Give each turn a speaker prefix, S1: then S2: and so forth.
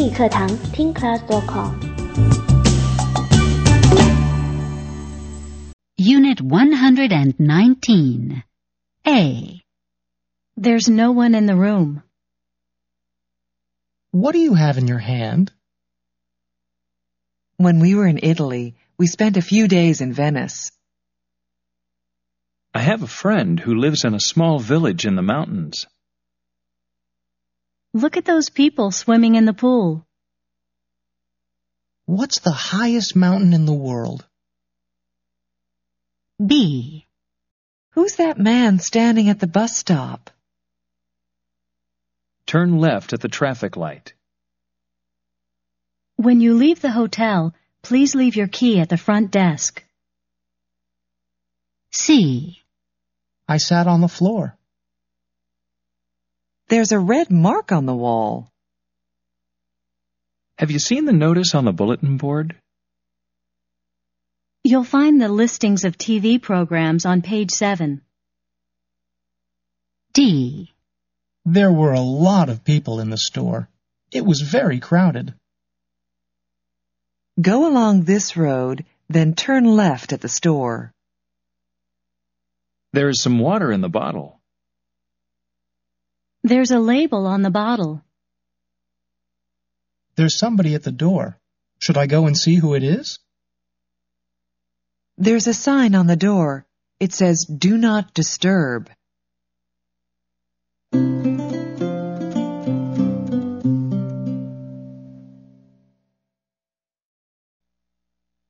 S1: 英语课堂听 class.com
S2: Unit 119 A.
S3: There's no one in the room.
S4: What do you have in your hand?
S5: When we were in Italy, we spent a few days in Venice.
S6: I have a friend who lives in a small village in the mountains.
S3: Look at those people swimming in the pool.
S4: What's the highest mountain in the world?
S2: B.
S5: Who's that man standing at the bus stop?
S6: Turn left at the traffic light.
S3: When you leave the hotel, please leave your key at the front desk.
S2: C.
S4: I sat on the floor.
S5: There's a red mark on the wall.
S6: Have you seen the notice on the bulletin board?
S3: You'll find the listings of TV programs on page 7.
S2: D.
S4: There were a lot of people in the store. It was very crowded.
S5: Go along this road, then turn left at the store.
S6: There is some water in the bottle.
S3: There's a label on the bottle.
S4: There's somebody at the door. Should I go and see who it is?
S5: There's a sign on the door. It says, "Do not disturb."